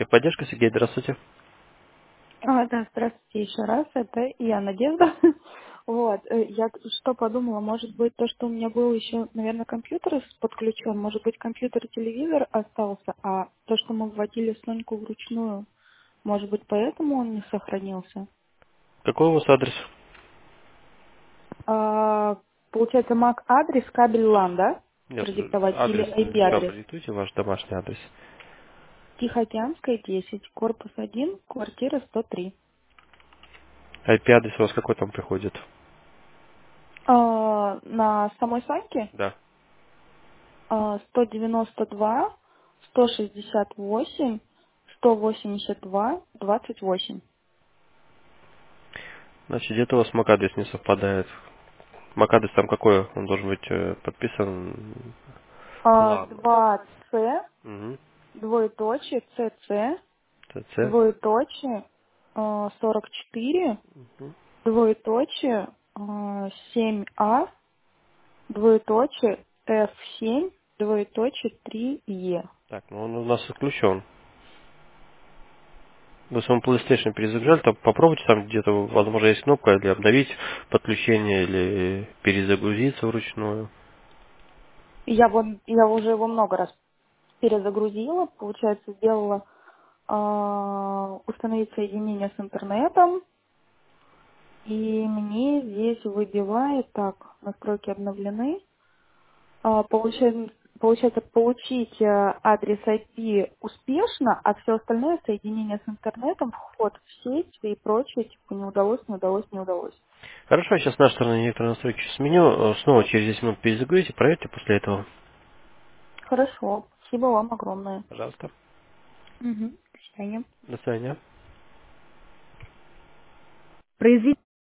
Техподдержка, Сергей, здравствуйте. Да, здравствуйте еще раз. Это я, Надежда. Вот, я что подумала, может быть, то, что у меня был еще, наверное, компьютер подключен, может быть, компьютер и телевизор остался, а то, что мы вводили Соньку вручную, может быть, поэтому он не сохранился. Какой у вас адрес? А, Получается, MAC-адрес кабель LAN, да? Нет, Продиктовать или адрес сначала IP-адрес? продиктуйте, ваш домашний адрес. Тихоокеанская, 10, корпус 1, квартира 103. IP-адрес у вас какой там приходит? На самой Соньке Да. 192, 168, 182, 28. Значит, где-то у вас MAC-адрес не совпадает. MAC-адрес там какой? Он должен быть подписан LAN. 2C, Угу. двоеточие, CC, ТЦ. двоеточие, 44, Мгм. двоеточие, 7А, двоеточие, F7, двоеточие, 3E. Так, ну он у нас отключен. Вы своему PlayStation перезагружали, там попробуйте там где-то, возможно, есть кнопка или обновить подключение, или перезагрузиться вручную. Я уже его много раз перезагрузила, получается, сделала установить соединение с интернетом, и мне здесь выбивает, так, настройки обновлены, получается, получить адрес IP успешно, а все остальное соединение с интернетом, вход в сеть и прочее, типа, не удалось, не удалось, не удалось. Хорошо, я сейчас нашей стороны некоторые настройки сменю, снова через 10 минут перезагрузите, проверьте после этого. Хорошо, спасибо вам огромное. Пожалуйста. Мгм. До свидания. До свидания. Произвести